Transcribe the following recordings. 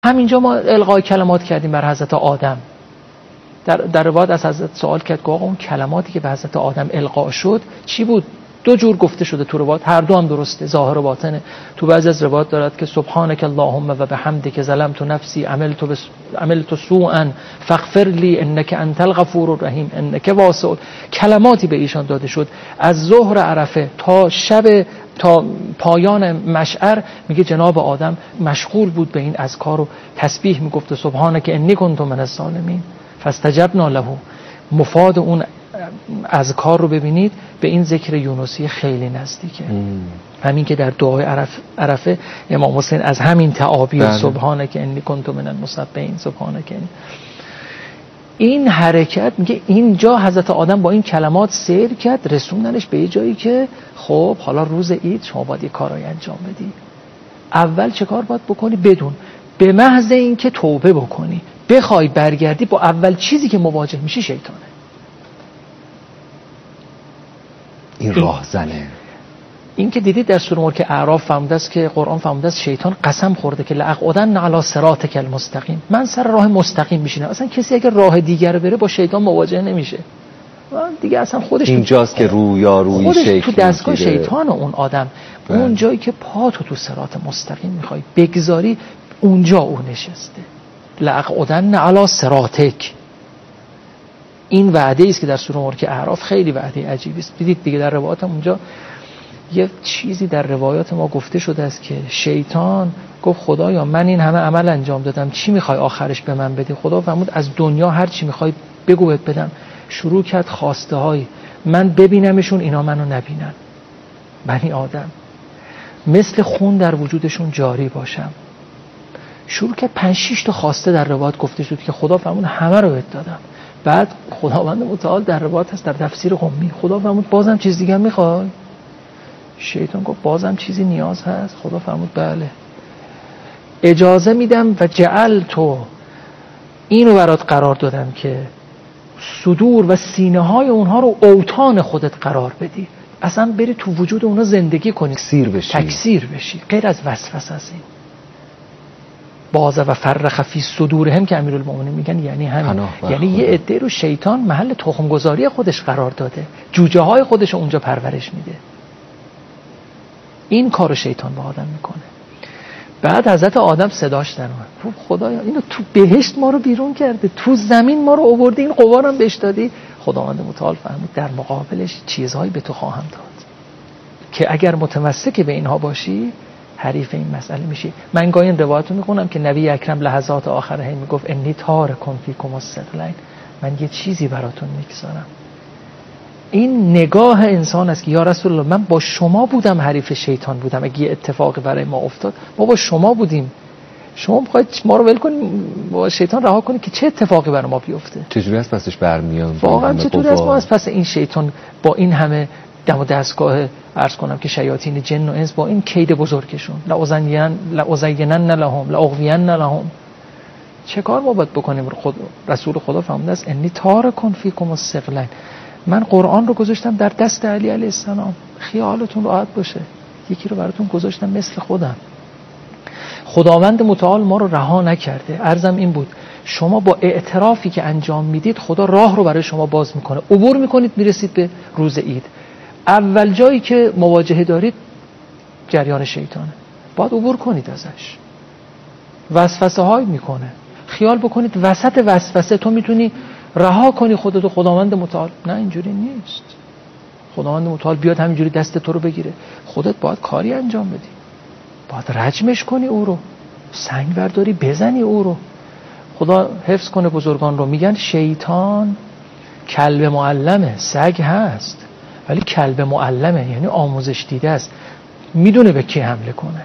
همینجا ما القای کلمات کردیم بر حضرت آدم. در روایت از حضرت سوال کرد که آقا اون کلماتی که به حضرت آدم القا شد چی بود؟ 2 جور گفته شده تو روایت، هر دو هم درسته، ظاهر و باطنه. تو بعضی از روایات دارد که سبحانك اللهم و بحمدک ظلمت نفسی عملت سوءا فاغفر لی انک انت الغفور الرحیم انک واسع. کلماتی به ایشان داده شد از ظهر عرفه تا شب تا پایان مشعر. میگه جناب آدم مشغول بود به این اذکار و تسبیح، میگفت سبحانك انی کنت من الظالمین فاستجبنا له. مفاد اون اذکار رو ببینید به این ذکر یونسی خیلی نزدیکه. همین که در دعای عرفه امام حسین از همین تعابیر سبحانك انی کنت من المسبحین سبحانك انی، این حرکت میگه اینجا حضرت آدم با این کلمات سیر کرد، رسوندنش به یه جایی که خب حالا روز عید شما باید یه کارایی انجام بدی. اول چه کار باید بکنی؟ بدون به محض این که توبه بکنی بخوای برگردی، با اول چیزی که مواجه میشی شیطانه. این راهزنه. این که دیدید در سوره ملک اعراف فهمیده است که قرآن فهمیده است شیطان قسم خورده که لاقعدن علی صراطک المستقیم، من سر راه مستقیم میشینم. اصلا کسی اگه راه دیگر بره با شیطان مواجه نمیشه دیگه، اصلا خودش اینجاست که رویارویی شیطان تو دستگاه شیطان اون آدم. اون جایی که پا تو صراط مستقیم میخوای بگذاری اونجا او نشسته. لاقعدن علی صراطک. این وعده است که در سوره ملک اعراف خیلی وعده عجیبی است. دیدید دیگه در روایات اونجا یه چیزی در روایات ما گفته شده است که شیطان گفت خدایا من این همه عمل انجام دادم، چی میخوای آخرش به من بدی؟ خدا فرمود از دنیا هر چی میخوای بگو بهت بدم. شروع کرد خواسته های من ببینمشون اینا منو نبینن. بنی آدم مثل خون در وجودشون جاری باشم. شروع کرد 5-6 تا خواسته در روایات گفته شد که خدا فرمود همه رو بهت دادم. بعد خداوند متعال در روایت هست در تفسیر قمی خدا فرمود بازم چیز دیگه میخوای؟ شیطان گفت بازم چیزی نیاز هست؟ خدا فرمود بله اجازه میدم و جعل تو اینو برات قرار دادم که صدور و سینه های اونها رو اوطان خودت قرار بدی، اصلا بری تو وجود اونها زندگی کنی، تکثیر بشی. غیر از وسوسه است این. بازه و فرخ فی صدورهم که امیرالمومنین میگن یعنی همین، یعنی یه عده رو شیطان محل تخم گذاری خودش قرار داده، جوجه های خودش اونجا پرورش میده. این کارو شیطان با آدم میکنه. بعد حضرت آدم صداش در اومد خدایا اینو تو بهشت ما رو بیرون کرده، تو زمین ما رو آوردی، این قوارم بهش دادی. خداوند متعال فرمود در مقابلش چیزهایی به تو خواهم داد که اگر متمسک به اینها باشی حریف این مسئله میشی. من گاهی این روایت رو میخونم که نبی اکرم لحظات آخره میگفت انی تارکم فیکم الثقلین، من یه چیزی براتون میگذارم. این نگاه انسان است که یا رسول الله من با شما بودم حریف شیطان بودم، اگه یه اتفاقی برای ما افتاد ما با شما بودیم، شما میخواید ما رو ول کنید با شیطان رها کنید که چه اتفاقی برای ما بیفته؟ چجوری از پسش برمیان؟ واقعا چطوری از ما از پس این شیطان با این همه دم و دستگاه عرض کنم که شیاطین جن و انس با این کید بزرگشون لازینن لهم لاغوین لهم، چه کار ما باید بکنیم؟ رسول خدا فرموده است انی تارکم فیکم الثقلین، من قرآن رو گذاشتم در دست علی علیه السلام، خیالتون راحت باشه یکی رو براتون گذاشتم مثل خودم. خداوند متعال ما رو رها نکرده. عرضم این بود شما با اعترافی که انجام میدید خدا راه رو برای شما باز میکنه، عبور میکنید میرسید به روز عید. اول جایی که مواجهه دارید جریان شیطانه، باید عبور کنید ازش. وسوسه های میکنه، خیال بکنید وسط وسوسه تو میتونی رها کنی خودتو. خداوند متعال نه اینجوری نیست. خداوند متعال بیاد همینجوری دست تو رو بگیره، خودت باید کاری انجام بدی، باید رجمش کنی، او رو سنگ برداری بزنی او رو. خدا حفظ کنه بزرگان رو. میگن شیطان کلب معلمه، سگ هست ولی کلب معلمه، یعنی آموزش دیده است، میدونه به کی حمله کنه.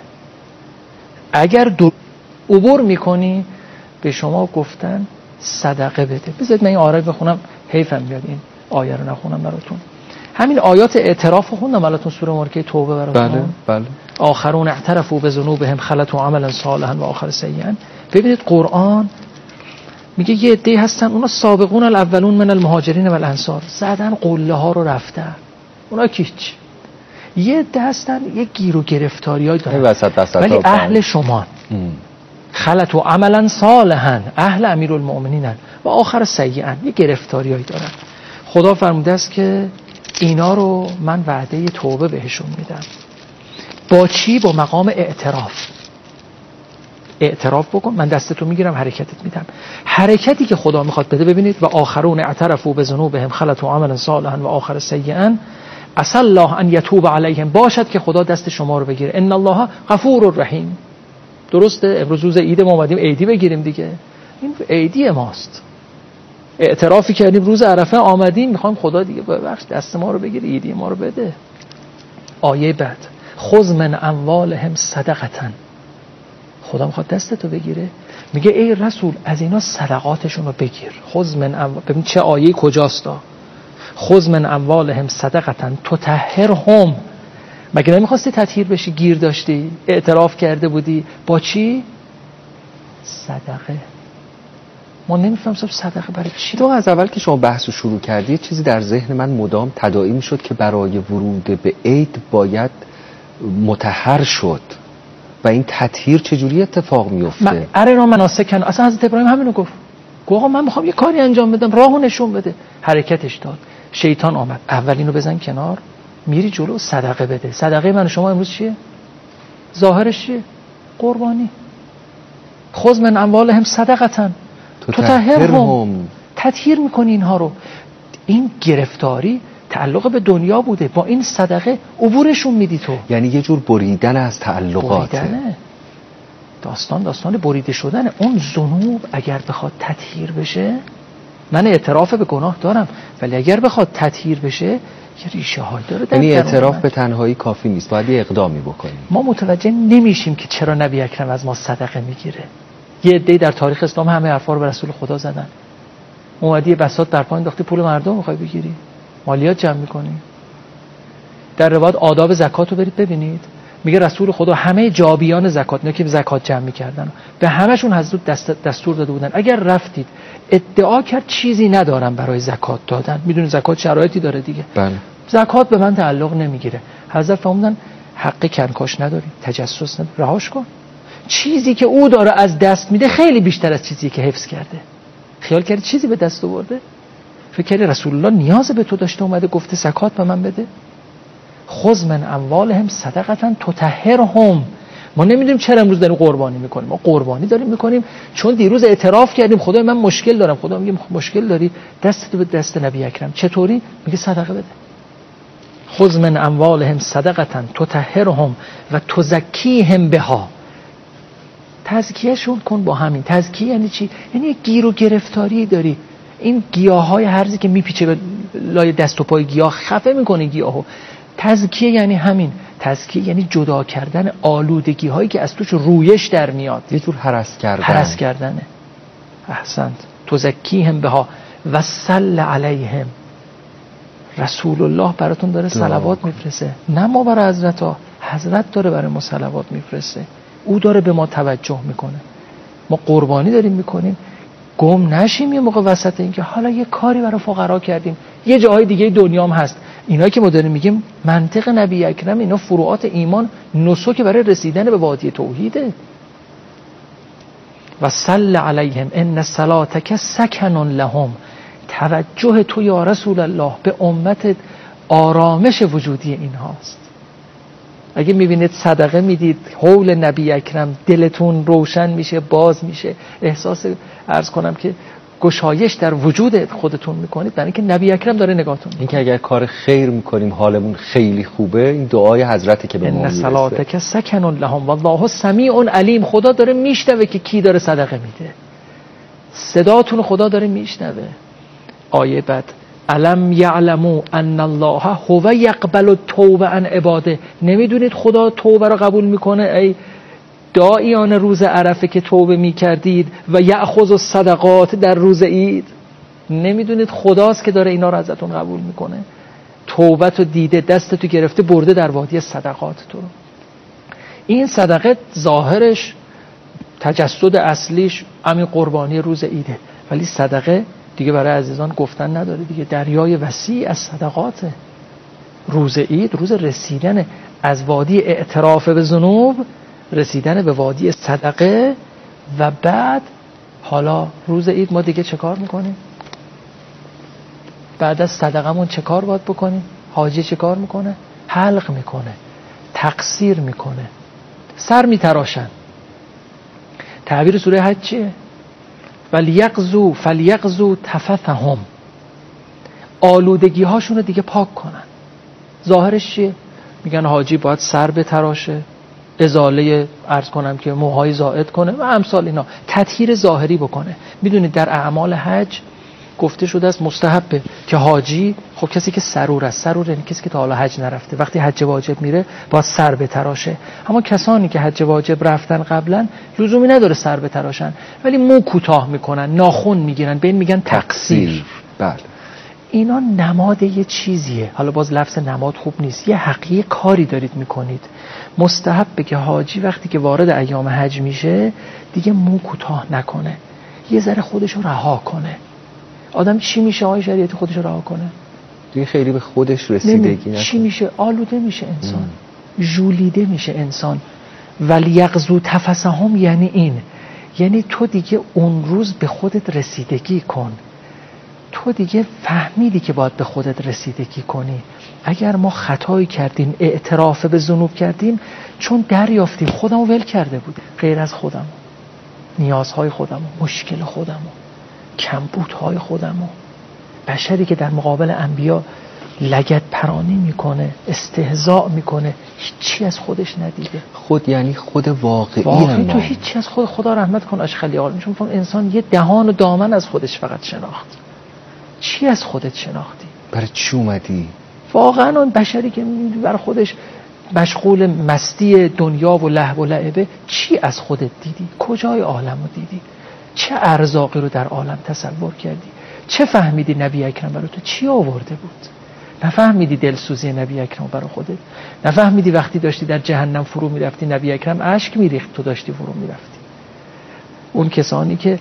اگر عبور میکنی به شما گفتن صدقه بده. بذارید من این آیه بخونم، حیفم میاد این آیه رو نخونم براتون. همین آیات اعتراف رو خوندم براتون سوره مارکه توبه براتون. بله. آخرون اعترفوا بذنوبهم خلطوا عملا صالحا و آخر سیئا. ببینید قرآن میگه یه عده هستن اونا سابقون الاولون من المهاجرین و الانصار، زدن قله ها رو رفتن، اونا کیچ. یه عده هستن یه گیر و گرفتاریای دارن ولی اهل شما خلطوا عملا صالحا اهل امیرالمؤمنین و آخر سیئا. یه گرفتاریایی دارن. خدا فرموده است که اینا رو من وعده توبه بهشون میدم. با چی؟ با مقام اعتراف بکن، من دستتو میگیرم حرکتت میدم. حرکتی که خدا میخواد بده، ببینید و آخرون اعترفوا بذنوبهم خلطوا عملا صالحا و آخر سیئا عسى الله ان یتوب علیهم. باشد که خدا دست شما رو بگیره. ان الله غفور رحیم. درسته امروز روز عید ما اومدیم عیدی بگیریم دیگه، این عیدی ماست. اعترافی کردیم روز عرفه آمدیم میخوایم خدا دیگه ببخش دست ما رو بگیر، عیدی ما رو بده. آیه بعد خذ من اموالهم صدقه. خدا میخواد دستتو بگیره، میگه ای رسول از اینا صدقاتشون رو بگیر. خذ من ببین چه آیه کجاست. خذ من اموالهم صدقه تطهرهم. مگه نمیخواستی تطهیر بشی؟ گیر داشتی، اعتراف کرده بودی. با چی؟ صدقه. ما نمیفهم صدقه برای چی. تو از اول که شما بحثو شروع کردی چیزی در ذهن من مدام تداعی میشد که برای ورود به عید باید مطهر شد و این تطهیر چجوری اتفاق میفته؟ ارنا مناسکن. اصلا حضرت ابراهیم همینو گفت. آقا من میخوام یه کاری انجام بدم، راهو نشون بده. حرکتش داد. شیطان آمد. اولینو بزن کنار، میری جلو، صدقه بده. صدقه من شما امروز چیه؟ ظاهرش چیه؟ قربانی. خذ من اموالهم صدقه تطهرهم. تطهیر میکنی اینها رو. این گرفتاری تعلق به دنیا بوده، با این صدقه عبورشون میدی تو. یعنی یه جور بریدن از تعلقاته. بریدنه. داستان بریده شدن. اون ذنوب اگر بخواد تطهیر بشه، من اعتراف به گناه دارم، ولی اگر بخواد تطهیر بشه یه ریشه های داره. یعنی اعتراف به تنهایی کافی نیست، باید یه اقدامی بکنیم. ما متوجه نمیشیم که چرا نبی اکرم از ما صدقه میگیره. یه عده‌ای در تاریخ اسلام همه حرفا رو به رسول خدا زدن. اومدی بساط برپا انداختی، پول مردم میخوای بگیری، مالیات جمع میکنی. در روایت آداب زکات رو برید ببینید، میگه رسول خدا همه جابیان زکات، نه که زکات جمع میکردن، به همشون حضرت دستور داده بودن اگر رفتید ادعا کرد چیزی ندارم برای زکات دادن، میدونید زکات شرایطی داره دیگه، بله. زکات به من تعلق نمیگیره. حضرت فرمودن حق کنکاش نداری، تجسس نداری، رهاش کن. چیزی که او داره از دست میده خیلی بیشتر از چیزی که حفظ کرده. خیال کردی چیزی به دست آورده؟ فکر کردی رسول الله نیاز به تو داشته اومده گفته زکات به من بده؟ خذ من اموالهم صدقه تطهرهم. ما نمیدونیم چرا امروز داریم قربانی میکنیم. ما قربانی داریم میکنیم چون دیروز اعتراف کردیم خدای من مشکل دارم. خدا میگه مشکل داری، دستتو به دست نبی اکرم. چطوری؟ میگه صدقه بده. خذ من اموالهم صدقه تطهرهم و تزکیهم بها. تزکیهشون کن با همین. تزکیه یعنی چی؟ یعنی یک گیر و گرفتاری داری. این گیاهای هرزی که میپیچه به لای دست و پای گیاه خفه میکنه گیاهو. تزکیه یعنی همین. تزکیه یعنی جدا کردن آلودگی هایی که از توش رویش در میاد. یه جور هرس کردنه. احسنت. تزکیهم بها و صل علیهم. رسول الله براتون داره صلوات میفرسته، نه ما برای حضرت ها. حضرت داره برای ما صلوات میفرسته. او داره به ما توجه میکنه. ما قربانی داریم میکنیم، گم نشیم یه موقع وسط این که حالا یه کاری برای فقرا کردیم. یه جاهای دیگه دنیا هم هست. اینا که ما داریم میگیم منطق نبی اکرم، اینا فروعات ایمان، نسک برای رسیدن به وادی توحیده. و صل علیهم ان صلاتک سکن لهم. توجه تو یا رسول الله به امت آرامش وجودی اینهاست. اگه میبینید صدقه میدید حول نبی اکرم، دلتون روشن میشه، باز میشه، احساس عرض کنم که گشایش در وجود خودتون میکنید، برای اینکه نبی اکرم داره نگاهتون میکنه. این که اگر کار خیر میکنیم حالمون خیلی خوبه، این دعای حضرته که به ما میرسه. ان صلاتک سکن لهم والله سمیع علیم. خدا داره میشنوه که کی داره صدقه میده. صداتون خدا داره میشنوه. آیه بعد الم یعلموا ان الله هو یقبل التوبه عن عباده. نمیدونید خدا توبه رو قبول میکنه ای داعیان روز عرفه که توبه میکردید و یأخذ الصدقات در روز عید؟ نمیدونید خداست که داره اینا رو ازتون قبول میکنه؟ توبت رو دیده، دستتو گرفته برده در وادی صدقات تو. این صدقه ظاهرش تجسد اصلیش همین قربانی روز عیده، ولی صدقه دیگه برای عزیزان گفتن نداره دیگه. دریای وسیع از صدقاته. روز عید روز رسیدن از وادی اعتراف به ذنوب، رسیدن به وادی صدقه، و بعد حالا روز عید ما دیگه چه کار میکنیم؟ بعد از صدقمون چه کار باید بکنیم؟ حاجی چه کار میکنه؟ حلق میکنه، تقصیر میکنه، سر میتراشن. تعبیر سوره حج چیه؟ فلیغزو تفثهم، آلودگی هاشون رو دیگه پاک کنن. ظاهرش چیه؟ میگن حاجی باید سر بتراشه، ازاله عرض کنم که موهای زائد کنه و امثال اینا، تطهیر ظاهری بکنه. میدونید در اعمال حج گفته شده است مستحبه که حاجی، خب کسی که سرور است، سرور یعنی کسی که تا حالا حج نرفته، وقتی حج واجب میره باید سر بتراشه. اما کسانی که حج واجب رفتن قبلا لزومی نداره سر بتراشن، ولی مو کوتاه میکنن، ناخن میگیرن، به این میگن تقصیر. بله. اینا نماد یه چیزیه. حالا باز لفظ نماد خوب نیست، یه حقیقی کاری دارید میکنید. مستحبه که حاجی وقتی که وارد ایام حج میشه دیگه مو کوتاه نکنه، یه ذره خودشو رها کنه. آدم چی میشه آقای شریعتی خودشو رها کنه؟ دیگه خیلی به خودش رسیدگی نکنه. چی میشه؟ آلوده میشه انسان، ژولیده میشه انسان. ولیغزو تفثهم یعنی این، یعنی تو دیگه اون روز به خودت رسیدگی کن. تو دیگه فهمیدی که باید به خودت رسیدگی کنی. اگر ما خطایی کردیم، اعتراف به ذنوب کردیم، چون دریافتیم خودمو ول کرده بود، غیر از خودمو، نیازهای خودمو، مشکل خودمو، کمبودهای خودمو. بشری که در مقابل انبیا لگد پرانی میکنه، استهزاء میکنه، هیچی از خودش ندیده. خود یعنی خود واقعی تو هیچی از خود، خدا رحمت کن اشخلی آل میشون. انسان یه دهان و دامن از خودش فقط شناخت. چی از خودت شناختی؟ برای چی اومدی؟ واقعا اون بشری که برای خودش مشغول مستی دنیا و لهو و لعبه، چی از خودت دیدی؟ کجای عالمو دیدی؟ چه ارزاقی رو در عالم تصور کردی؟ چه فهمیدی نبی اکرم برای تو چی آورده بود؟ نفهمیدی دلسوزی نبی اکرم برای خودت؟ نفهمیدی وقتی داشتی در جهنم فرو میرفتی نبی اکرم اشک میریخت، تو داشتی فرو میرفتی؟ اون کسانی که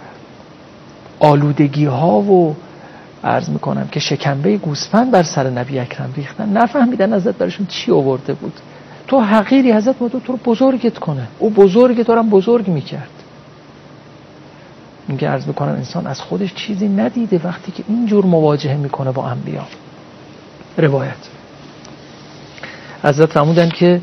آلودگی ها و عرض میکنم که شکنبه گوسفند بر سر نبی اکرم ریختن، نفهمیدن ازت براشون چی آورده بود. تو حقیری ازت بود، تو رو بزرگت کنه، او بزرگت رو هم بزرگ میکرد. میگه عرض میکنم انسان از خودش چیزی ندیده وقتی که اینجور مواجهه میکنه با انبیا. روایت حضرت فرمودن که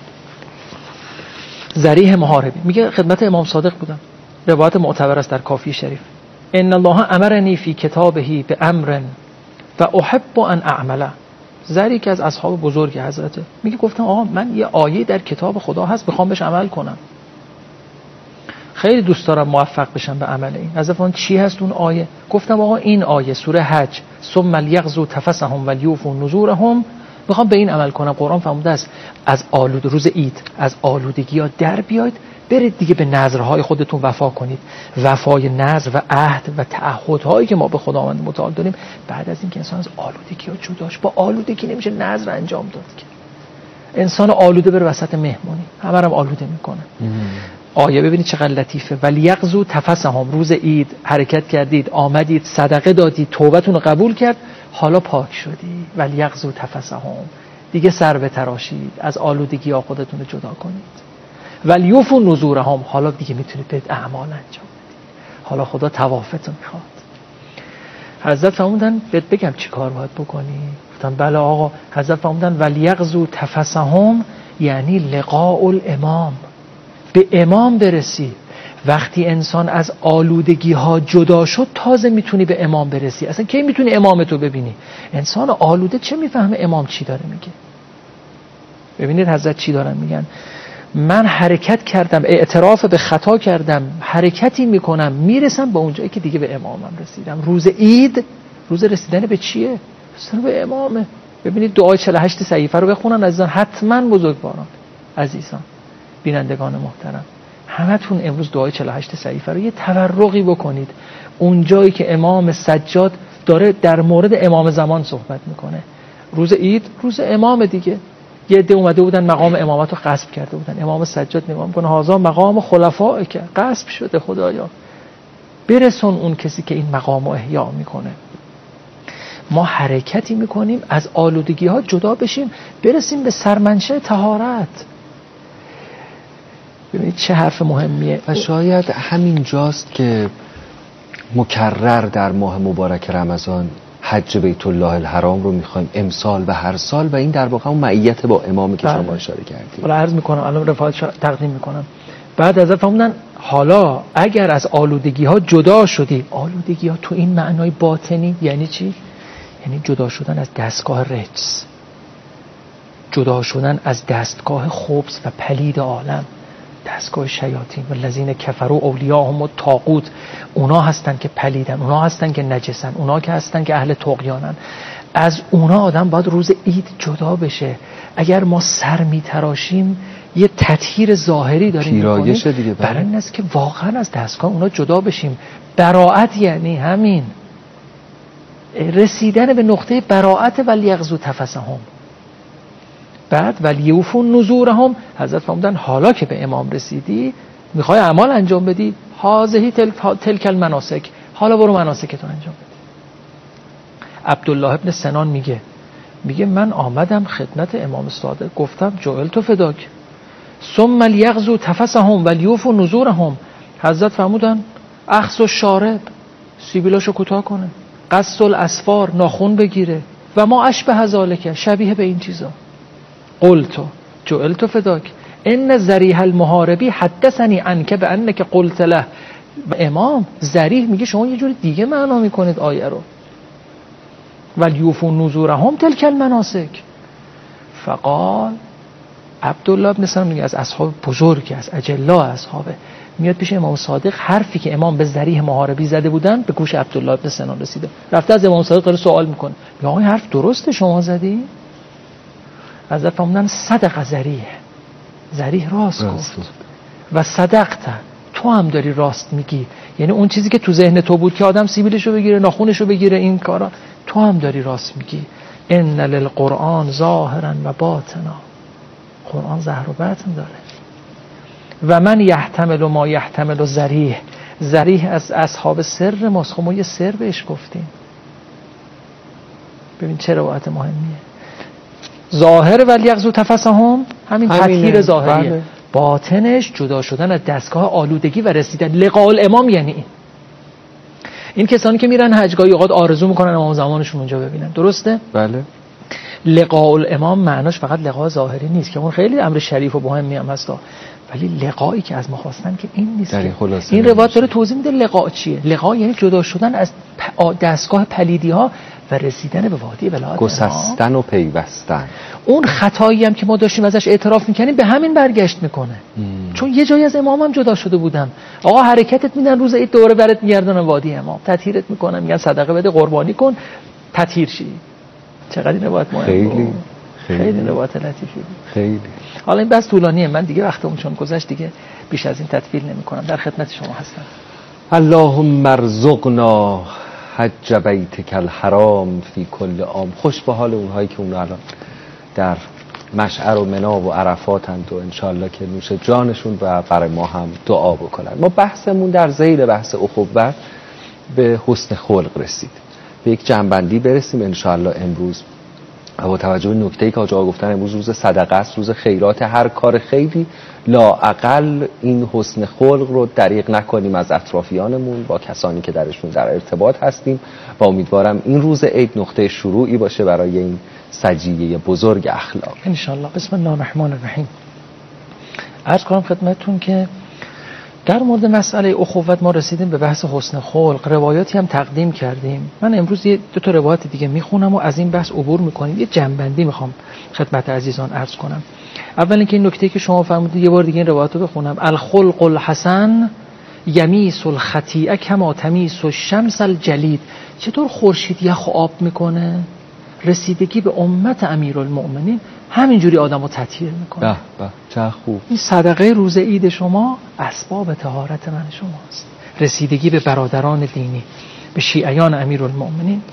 ذریح محاربی، میگه خدمت امام صادق بودم، روایت معتبر است در کافی شریف، ان الله امرنی فی کتابه بامر و احب ان اعمله. ذری که از اصحاب بزرگ حضرته میگه گفتم آقا من یه آیه در کتاب خدا هست بخوام بهش عمل کنم، خیلی دوست دارم موفق بشم به عمل این. حضرت فرمودن چی هست اون آیه؟ گفتم آقا این آیه سوره حج، ثم لیغزوا تفثهم ولیوفوا نذورهم، میخوام به این عمل کنم. قرآن فرموده است از آلود روز عید از آلودگی‌ها در بیاید، برید دیگه به نذرهای خودتون وفا کنید. وفای نذر و عهد و تعهدهایی که ما به خداوند متعال داریم، بعد از اینکه انسان از آلودگی‌ها جداش، با آلودگی نمیشه نذر انجام داد که. انسان آلوده بره وسط مهمونی، همه رو آلوده میکنه. آیه ببینید چقدر لطیفه، ولیغزوا تفثهم، روز عید حرکت کردید، آمدید، صدقه دادید، توبتون رو قبول کرد، حالا پاک شدی. ولیغزوا تفثهم، دیگه سر بتراشید، از آلودگی ها خودتون رو جدا کنید. ولیوفوا نذورهم، حالا دیگه میتونید به اعمال انجام بدید، حالا خدا توافتون میخواد. حضرت فرمودن بهت بگم چی کار باید بکنی؟ گفتم بله آقا. حضرت فرمودن ولیغزوا تفثهم یعنی لقاء الامام، به امام برسی. وقتی انسان از آلودگی ها جدا شد تازه میتونی به امام برسی. اصلا کی میتونی امامتو ببینی؟ انسان آلوده چه میفهمه امام چی داره میگه؟ ببینید حضرت چی دارن میگن، من حرکت کردم، اعتراف به خطا کردم، حرکتی میکنم، میرسم به اونجایی که دیگه به امامم رسیدم. روز عید روز رسیدن به چیه؟ رسیدن به امامه. ببینید دعای 48 صحیفه رو بخونن عزیزان، حتما بزرگواران عزیزان بینندگان محترم، همتون امروز دعای 48 صحیفه رو یه تورقی بکنید. اون جایی که امام سجاد داره در مورد امام زمان صحبت میکنه. روز عید روز امام دیگه، یه عده اومده بودن مقام امامت رو غصب کرده بودن، امام سجاد نگاه میکنه هازا مقام خلفاء که غصب شده، خدایا برسون اون کسی که این مقام رو احیا میکنه. ما حرکتی میکنیم از آلودگی ها جدا بشیم، برسیم به سرمنشه طهارت. ببینید چه حرف مهمیه. و شاید همین جاست که مکرر در ماه مبارک رمضان حج بیت الله الحرام رو میخوایم امسال و هر سال، و این در واقع اون معیت با امامی که شما اشاره کردید. حالا عرض میکنم، الان رفاقت تقدیم میکنم. بعد ازت فرمودن حالا اگر از آلودگی ها جدا شدی، آلودگی ها تو این معنای باطنی یعنی چی؟ یعنی جدا شدن از دستگاه رجس، جدا شدن از دستگاه خبث و پلید عالم، دستگاه شیاطین. و الذین کفروا اولیاءهم الطاغوت، اونا هستن که پلیدن، اونا هستن که نجسن، اونا که هستن که اهل طغیانن. از اونا آدم باید روز عید جدا بشه. اگر ما سر میتراشیم یه تطهیر ظاهری داریم میکنیم، برای این است که واقعا از دستگاه اونا جدا بشیم. براءت یعنی همین، رسیدن به نقطه براءت. ولیغضوا تفثهم. بعد ولیوفوا نذورهم، حضرت فرمودن حالا که به امام رسیدی میخوای اعمال انجام بدی، هذه تلک المناسک، حالا برو مناسکتو انجام بده. عبدالله ابن سنان میگه من آمدم خدمت امام صادق، گفتم جعلت فداک، ثم لیغضوا تفثهم ولیوفوا نذورهم. حضرت فرمودن اخذ الشارب، سیبیلاشو کوتاه کنه، قص الاسفار، ناخن بگیره، و ما اشبه ذالک، شبیه به این چیزا. قلت جعلت فداک ان ذریح المحاربی حدثنی عنک بانک قلت له. امام ذریح میگه شما یه جور دیگه معنا میکنید آیه رو. ولیوفوا نذورهم تلک المناسک. فقال عبدالله بن سلام میگه از اصحاب بزرگی، از اجلا اصحابه، میاد پیش امام صادق، حرفی که امام به ذریح محاربی زده بودن به گوش عبدالله بن سنان رسیده. رفته از امام صادق داره سوال میکنه، یا آقای حرف درسته شما زدی؟ از فرمودن صدق ذریح راست گفت و صدقت، تو هم داری راست میگی. یعنی اون چیزی که تو ذهن تو بود که آدم سیبیلشو بگیره، ناخونشو بگیره، این کارا، تو هم داری راست میگی. ان للقرآن ظاهرا و باطنا، قرآن ظاهر و باطن داره. و من یحتمل ما یحتمل ذریح از اصحاب سر ماست. خب ما یه سر بهش گفتیم. ببین چه روایت مهمیه. ظاهر ولیغضوا تفثهم، همین تطهیر ظاهریه. بله. باطنش جدا شدن از دستگاه آلودگی و رسیدن لقاء الامام. یعنی این کسانی که میرن حجگاه اوقات آرزو میکنن امام زمانشون اونجا ببینن، درسته؟ بله. لقاء الامام معناش فقط لقاء ظاهری نیست که اون خیلی امر شریف و مهمی هم هست، ولی لقایی که از ما خواستن که این نیست. این روایت داره توضیح میده لقاء چیه. لقاء یعنی جدا شدن از دستگاه پلیدی ها و رسیدن به وادی ولایت، گسستن و پیوستن. اون خطایی هم که ما داشتیم ازش اعتراف میکنیم به همین برگشت میکنه. چون یه جایی از امامم جدا شده بودم، آقا حرکتت میدن روز عید دوره برات میگردن وادی امام، تطهیرت میکنن، میگن صدقه بده، قربانی کن، تطهیر شی. چقدر این روایت مهمه. خیلی روایت لطیفی بود. خیلی. حالا این بس طولانیه، من دیگه وقتم چون گذشت دیگه بیش از این تطویل نمی‌کنم. در خدمت شما هستم. اللهم ارزقنا حج بیتک الحرام فی کل عام. خوش به حال اونهایی که اون الان در مشعر و منا و عرفاتند و انشالله که نوش جانشون و برای ما هم دعا بکنن. ما بحثمون در ذیل بحث اخوت به حسن خلق رسید. به یک جنبندی برسیم انشالله امروز. با توجه به نکته‌ای که آقا گفتن امروز روز صدقه است، روز خیرات، هر کار خیری لااقل این حسن خلق رو دریغ نکنیم از اطرافیانمون، با کسانی که درشون در ارتباط هستیم، و امیدوارم این روز عید نقطه شروعی باشه برای این سجیه بزرگ اخلاق ان شاء الله. بسم الله الرحمن الرحیم. عرض کنم خدمتتون که در مورد مسئله اخوت ما رسیدیم به بحث حسن خلق، روایاتی هم تقدیم کردیم. من امروز دو تا روایت دیگه میخونم و از این بحث عبور میکنیم. یه جنبندی میخوام خدمت عزیزان عرض کنم. اول اینکه این نکته که شما فرمودید یه بار دیگه این روایت رو بخونم. الخلق الحسن یمیس الخطیئه کما تمیس الشمس الجلید. چطور خورشید یخ آب میکنه؟ رسیدگی به امت امیرالمؤمنین همینجوری آدمو تطهیر میکنه. به چه خوب. این صدقه روز عید شما اسباب طهارت من شماست. رسیدگی به برادران دینی، به شیعیان امیرالمؤمنین.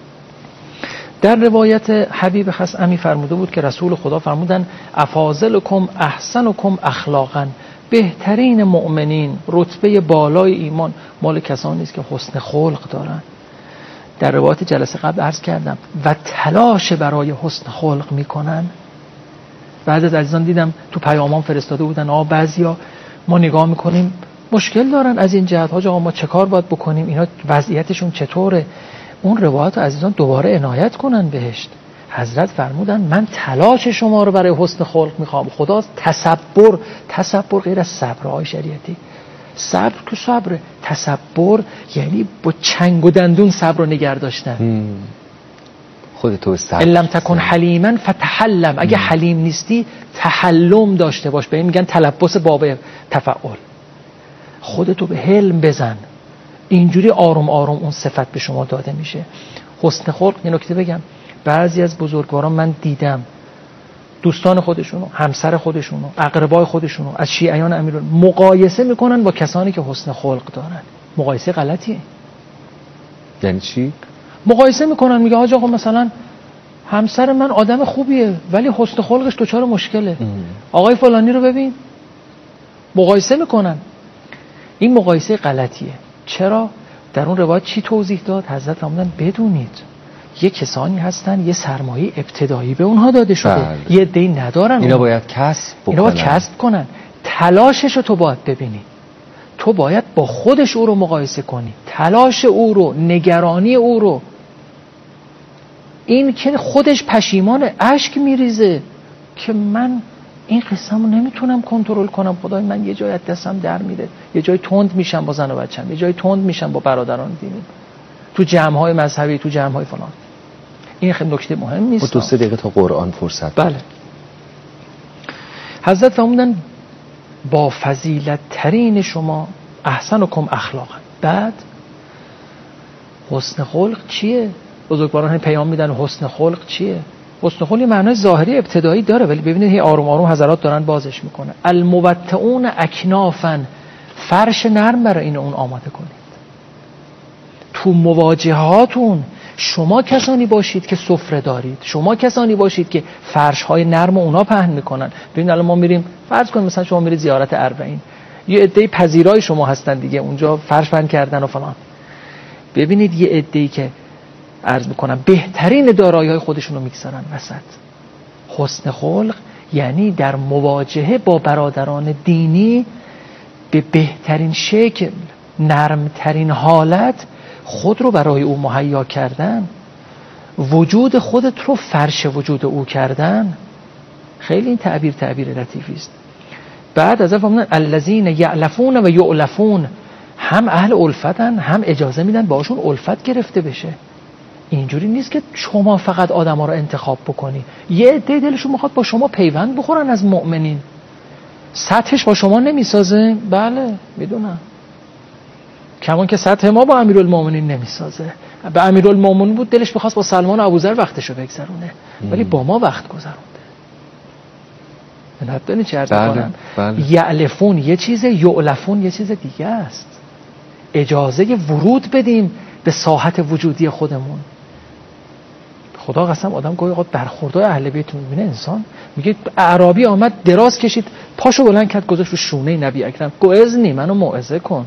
در روایت حبیب خصعمی فرموده بود که رسول خدا فرمودن افاضلکم احسنکم اخلاقا، بهترین مؤمنین، رتبه بالای ایمان مال کسانی نیست که حسن خلق دارن. در روایت جلسه قبل عرض کردم و تلاش برای حسن خلق میکنن. بعد از عزیزان دیدم تو پیامان فرستاده بودن بعضیا ما نگاه میکنیم مشکل دارن از این جهت، حاج آقا ما چه کار باید بکنیم، اینا وضعیتشون چطوره. اون روایت عزیزان دوباره عنایت کنن بهش. حضرت فرمودن من تلاش شما رو برای حسن خلق میخوام. خدا تصبر غیر از صبرهای شریعتی. صبر که صبر، تصبر یعنی با چنگ و دندون صبر رو نگه داشتن. خودتو صبر لم تکن حلیما فتحلم، اگه حلیم نیستی تحلم داشته باش. به این میگن تلبس باب تفعل. خودتو به حلم بزن، اینجوری آروم آروم اون صفت به شما داده میشه. حسن خلق، یه نکته بگم، بعضی از بزرگواران من دیدم دوستان خودشونو، همسر خودشونو، اقربای خودشونو از شیعیان امیرالمومنین مقایسه میکنن با کسانی که حسن خلق دارن. مقایسه غلطیه. یعنی چی؟ مقایسه میکنن، میگه حاج آقا مثلا همسر من آدم خوبیه ولی حسن خلقش دچار مشکله. آقای فلانی رو ببین. مقایسه میکنن. این مقایسه غلطیه. چرا؟ در اون روایت چی توضیح داد؟ حضرت فرمودن بدونید یه کسانی هستن یه سرمایه ابتدایی به اونها داده شده، یه عده‌ای ندارن. اینا باید کسب بکنن. اینا باید کسب کنن. تلاشش رو تو باید ببینی. تو باید با خودش او رو مقایسه کنی، تلاش او رو، نگرانی او رو. این که خودش پشیمان اشک میریزه که من این قسمو نمیتونم کنترل کنم، خدای من یه جای از دستم در میره، یه جای تند میشم با زن و بچه‌م، یه جای تند میشم با برادران دینی، تو جمع‌های مذهبی، تو جمع‌های فلان. این خیلی نکته مهم نیست. 2-3 دقیقه تا قرآن فرصت. بله. حضرت فرمودن با فضیلت ترین شما احسنکم اخلاقا. بعد حسن خلق چیه؟ بزرگواران پیام میدن حسن خلق چیه؟ حسن خلق یه معنای ظاهری ابتدایی داره ولی ببینید هی آروم آروم حضرات دارن بازش میکنن. المبتعون اکنافن، فرش نرم برای این اون آماده کنید. تو مواجهاتون شما کسانی باشید که سفره دارید، شما کسانی باشید که فرش های نرم اونا پهن میکنن. ببین الان ما میریم، فرض کنیم مثلا شما میرید زیارت اربعین، یه عده پذیرای شما هستن دیگه، اونجا فرش پهن کردن و فلان. ببینید یه عده‌ای که عرض میکنم بهترین دارایی‌های خودشون رو میگذارن وسط. حسن خلق یعنی در مواجهه با برادران دینی به بهترین شکل، نرمترین حالت خود رو برای او مهیا کردن، وجود خودت رو فرش وجود او کردن. خیلی این تعبیر لطیفی است. بعد از فرمودن الذین یألفون و یؤلفون، هم اهل الفتن هم اجازه میدن باشون الفت گرفته بشه. اینجوری نیست که شما فقط آدما رو انتخاب بکنی. یه عده دلشون میخواد با شما پیوند بخورن از مؤمنین، سطحش با شما نمیسازه. بله میدونم، کمان که سطح ما با امیرالمومنین نمیسازه. به امیرالمومنین بود دلش بخواست با سلمان و ابوذر وقتشو بگذرونه ولی با ما وقت گذرونده. ندانی چه عرض کنم؟ یألفون یه چیزه، یؤلفون یه چیز دیگه است. اجازه ورود بدیم به ساحت وجودی خودمون. خدا قسم آدم گاهی اوقات برخوردای اهل بیت میبینه، انسان میگه اعرابی آمد دراز کشید پاشو بلند کرد گذاشت رو شونه نبی اکرم، گو اذنی منو موعظه کن.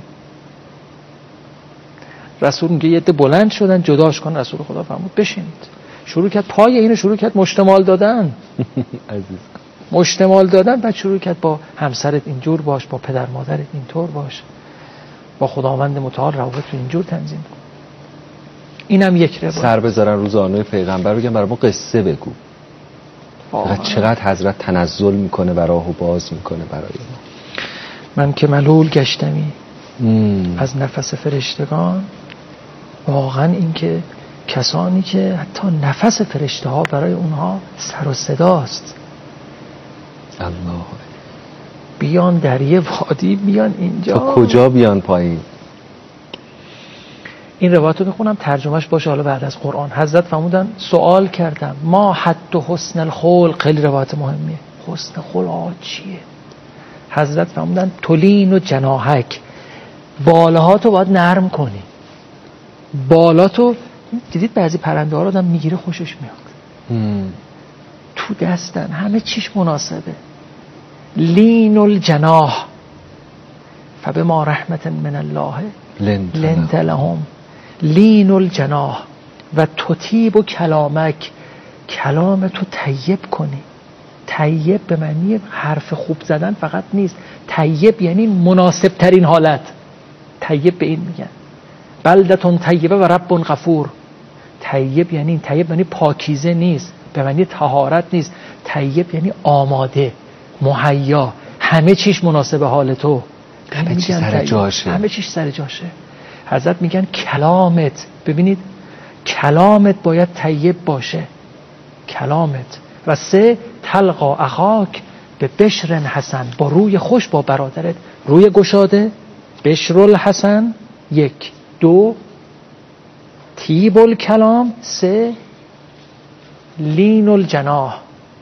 رسول میگه یه عده بلند شدن جداش کن، رسول خدا فرمود بشینید. شروع کرد پای اینو شروع کرد مشتمال دادن. عزیز مشتمال دادن. بعد شروع کرد با همسرت اینجور باش، با پدر مادرت اینطور باش، با خداوند متعال روابط اینجور تنظیم کن. اینم یک روایت. سر بذارن رو زانوی پیغمبر بگن برای ما قصه بگو. چقدر حضرت تنزل میکنه و راهو باز میکنه برای ما. من که ملول گشتمی از نفس فرشتگان. واقعا این که کسانی که حتی نفس فرشته ها برای اونها سر و صداست. الله بیان در یه وادی، بیان اینجا. تا کجا بیان پایین؟ این روایت رو بخونم ترجمهش باشه حالا بعد از قرآن. حضرت فرمودن سوال کردم ما حد حسن الخلق، خیلی روایت مهمیه. حسن خلق چیه؟ حضرت فرمودن تلین و جناحک، بالاهاتو باید نرم کنی. بالاتو دیدید بعضی پرنده ها رو آدم میگیره خوشش میاد، تو دستن همه چیش مناسبه. لین الجناح فبما رحمت من الله لنت لهم. لین الجناح و تطیب و کلامک، کلام تو طیب کنی. طیب به معنی حرف خوب زدن فقط نیست، طیب یعنی مناسب ترین حالت. طیب به این میگن. بلدتون طیبه و رب غفور. طیب یعنی پاکیزه نیست، به معنی طهارت نیست. طیب یعنی آماده، مهیا، همه چیش مناسب حال تو، همه چیش سر جاشه. همه چیش سر جاشه. حضرت میگن کلامت، ببینید کلامت باید طیب باشه، کلامت. و 3 تلقا اخاک به بشر حسن، با روی خوش با برادرت، روی گشاده، بشر الحسن 1 2 طیب الکلام 3 لین الجناح.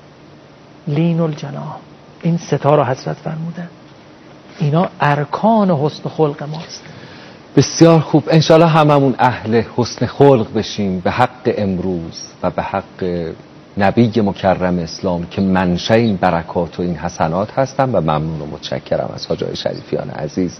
لین الجناح، این 3 تا رو حضرت فرمودن. اینا ارکان حسن خلق ماست. بسیار خوب. انشالله هممون اهل حسن خلق بشیم به حق امروز و به حق نبی مکرم اسلام که منشأ این برکات و این حسنات هستن. و ممنون و متشکرم از حاجی شریفیان عزیز.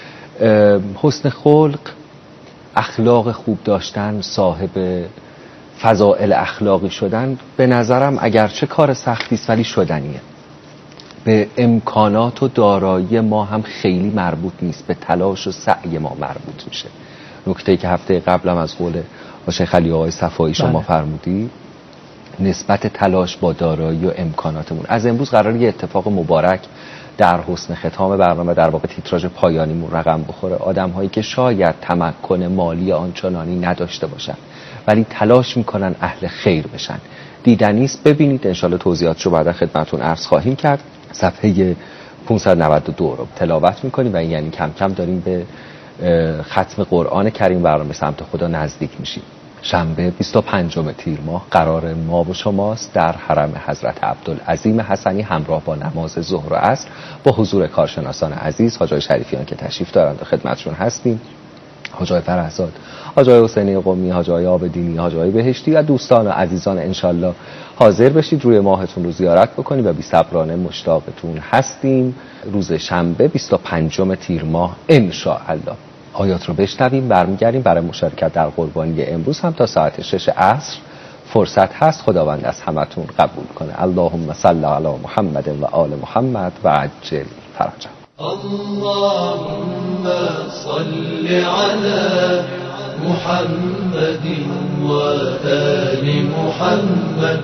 حسن خلق، اخلاق خوب داشتن، صاحب فضائل اخلاقی شدن، به نظرم اگرچه کار سختی است ولی شدنیه. به امکانات و دارایی ما هم خیلی مربوط نیست، به تلاش و سعی ما مربوط میشه. نکته‌ای که هفته قبلم از قول شیخ علی آقای صفایی شما فرمودی، نسبت تلاش با دارایی و امکاناتمون. از امروز قراره یه اتفاق مبارک در حسن ختام برنامه، در واقع تیتراژ پایانیمون رقم بخوره. آدم‌هایی که شاید تمکن مالی آنچنانی نداشته باشن ولی تلاش میکنن اهل خیر بشن. دیدنیست، ببینید. انشالله توضیحاتشو بعدا خدمتون عرض خواهیم کرد. صفحه 592 رو تلاوت میکنیم و این یعنی کم کم داریم به ختم قرآن کریم برنامه به سمت خدا نزدیک میشیم. شنبه 25 تیر ماه قرار ما و شماست در حرم حضرت عبدالعظیم حسنی همراه با نماز ظهر و عصر با حضور کارشناسان عزیز، حاجی شریفیان که تشریف دارند و خدمتشون هستیم، حاجی فرهزاد، حاجی حسینی قمی، حاجی عابدینی، حاجی بهشتی و دوستان و عزیزان. انشالله حاضر بشید، روی ماهتون رو زیارت بکنید و بی‌صبرانه مشتاقتون هستیم. روز شنبه 25 تیر ماه انشاءالله. آیات رو بشنویم، برمیگردیم برای مشارکت در قربانی امروز هم تا ساعت 6 عصر فرصت هست. خداوند از همتون قبول کنه. اللهم صل علی محمد و آل محمد و عجل فرجه. اللهم صل على محمد و آل محمد.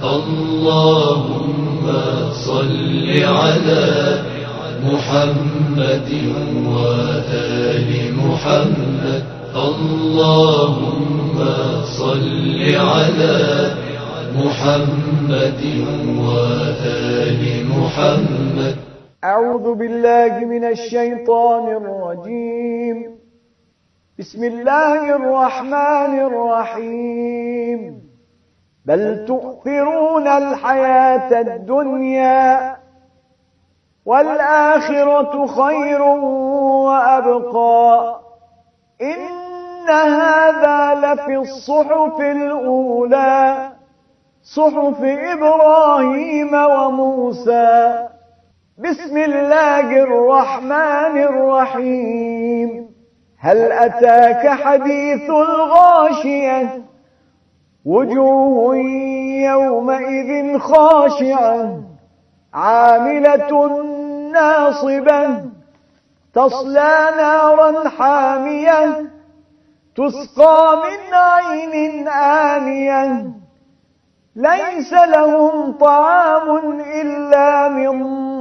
اللهم صل على محمد و آل محمد. اللهم صل على محمد و آل محمد. أعوذ بالله من الشيطان الرجيم. بسم الله الرحمن الرحيم. بل تؤثرون الحياة الدنيا والآخرة خير وأبقى. إن هذا لفي الصحف الأولى صحف إبراهيم وموسى. بسم الله الرحمن الرحيم. هل أتاك حديث الغاشية؟ وجوه يومئذ خاشعة عاملة ناصبة تصلى نارا حامية تسقى من عين آنية ليس لهم طعام إلا من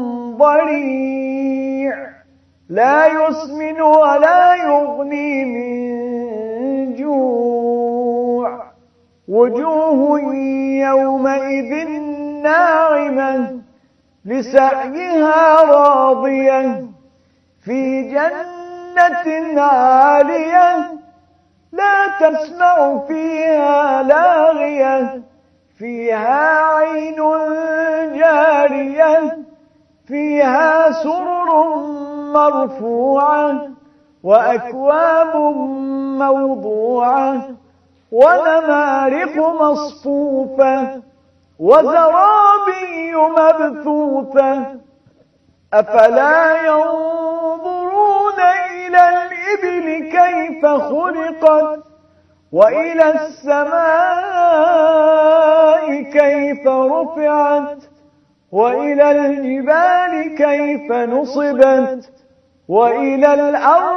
ضريع لا يسمن ولا يغني من جوع. وجوه يومئذ ناعمة لسعيها راضية في جنة عالية لا تسمع فيها لاغية فيها عين جارية فيها سرر مرفوعة وأكواب موضوعة ونمارق مصفوفة وزرابي مبثوثة. أفلا ينظرون إلى الإبل كيف خلقت وإلى السماء كيف رفعت وإلى الجبال كيف نصبت وإلى الأرض